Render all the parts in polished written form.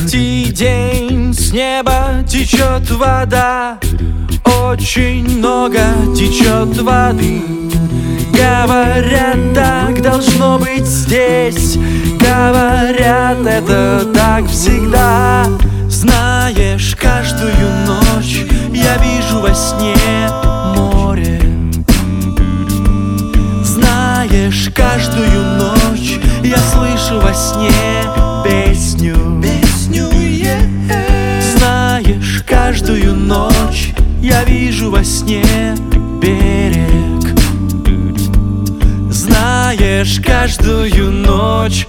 Третий день, с неба течет вода, очень много течет воды. Говорят, так должно быть здесь, говорят, это так всегда. Знаешь, каждую ночь я вижу во сне море. Знаешь, каждую ночь я слышу во сне песню. Знаешь, каждую ночь я вижу во сне берег. Знаешь, каждую ночь.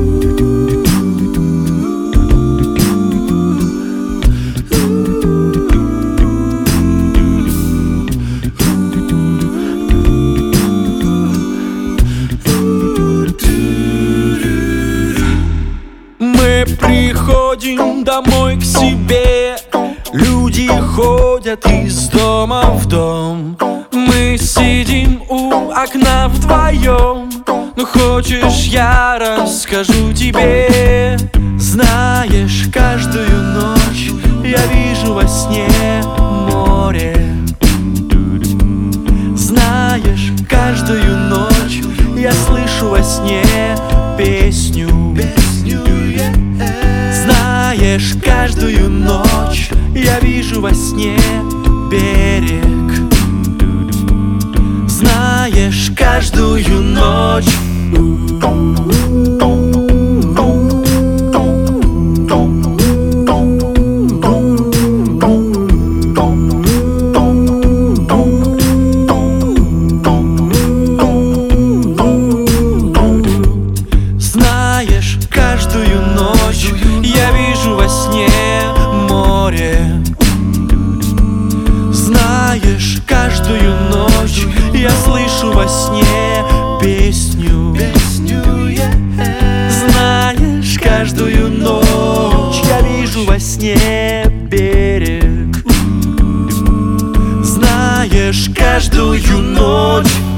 Мы приходим домой к себе, люди ходят из дома в дом. Мы сидим у окна вдвоем. Ну хочешь, я расскажу тебе. Знаешь, каждую ночь я вижу во сне море. Знаешь, каждую ночь я слышу во сне песню. Знаешь, каждую ночь я вижу во сне берег. Знаешь, каждую ночь. Знаешь, каждую ночь я вижу во сне море. Знаешь, каждую ночь я слышу во сне песню. Знаешь, каждую ночь я вижу во сне берег. Знаешь, каждую ночь.